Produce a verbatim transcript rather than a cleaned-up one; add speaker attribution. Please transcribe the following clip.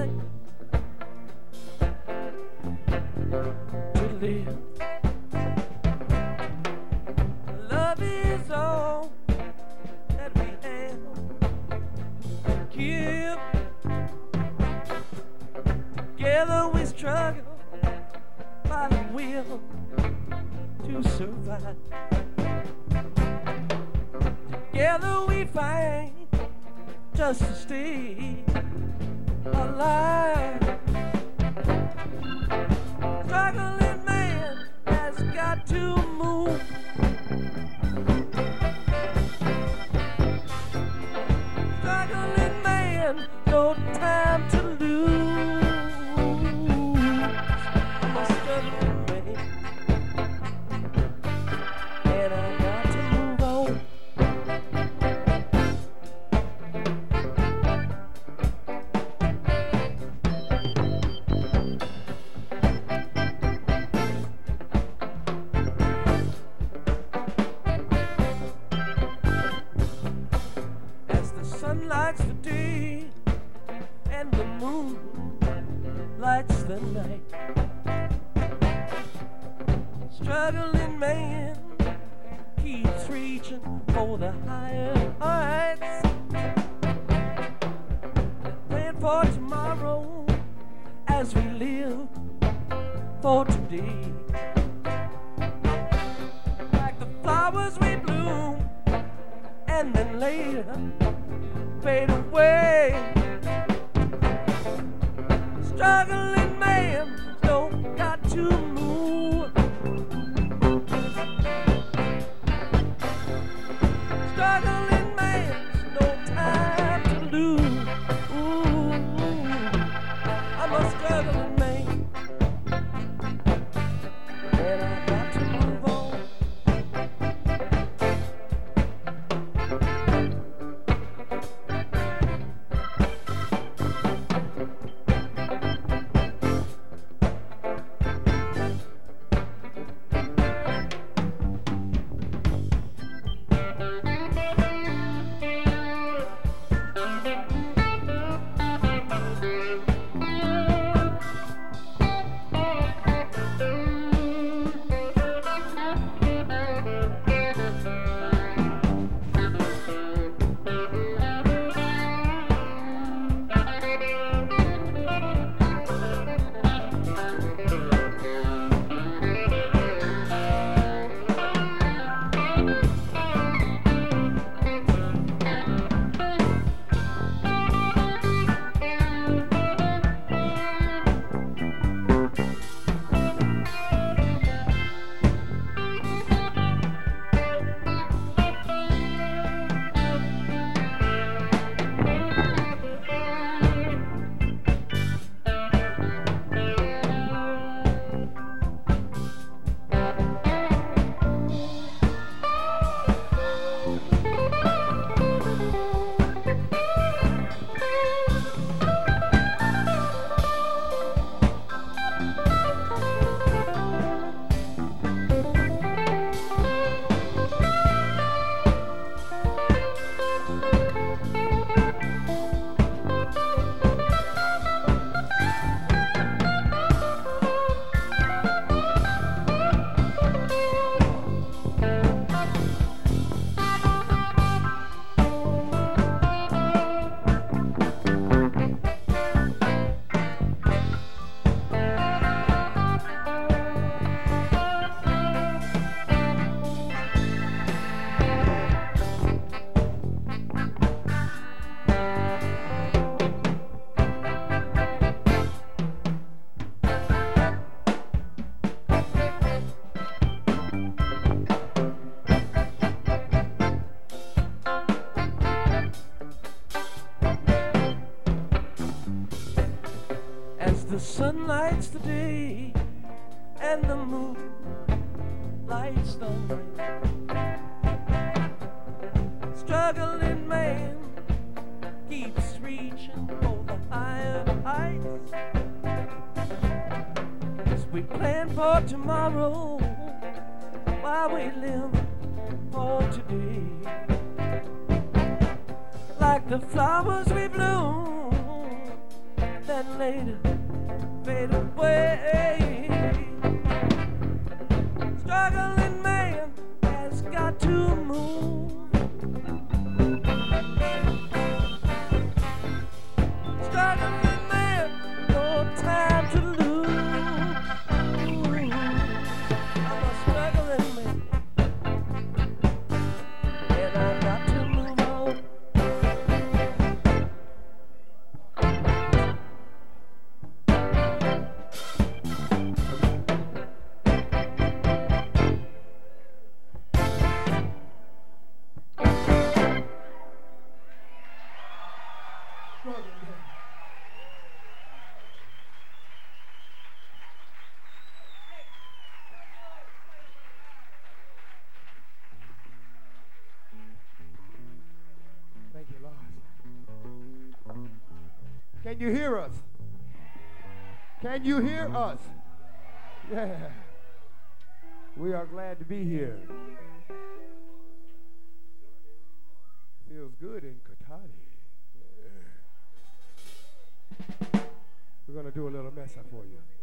Speaker 1: life to live. Love is all that we have to give. Together we struggle by the will to survive. Together we fight just to stay alive. Struggling man has got to move. Struggling man, no time to lose. I'm a struggling man, and I got to move on. Sun lights the day and the moon lights the night. Struggling man keeps reaching for the higher heights. Praying for tomorrow as we live for today. Like the flowers we bloom and then later fade away. Struggling man don't got to move. Struggling man's no time to lose. Ooh, I'm a struggling man, and I got to move on. The sun lights the day and the moon lights the night. Struggling man keeps reaching for the higher heights. As we plan for tomorrow while we live for today. Like the flowers we bloom, then later fade away. Struggling man has got to move. Struggling man, no time to lose. I'm a struggling man, and I've got to move on.
Speaker 2: Thank you, Lord. Can you hear us? Can you hear us? Yeah. We are glad to be here. Feels good in Katati. Yeah. We're going to do a little mess up for you.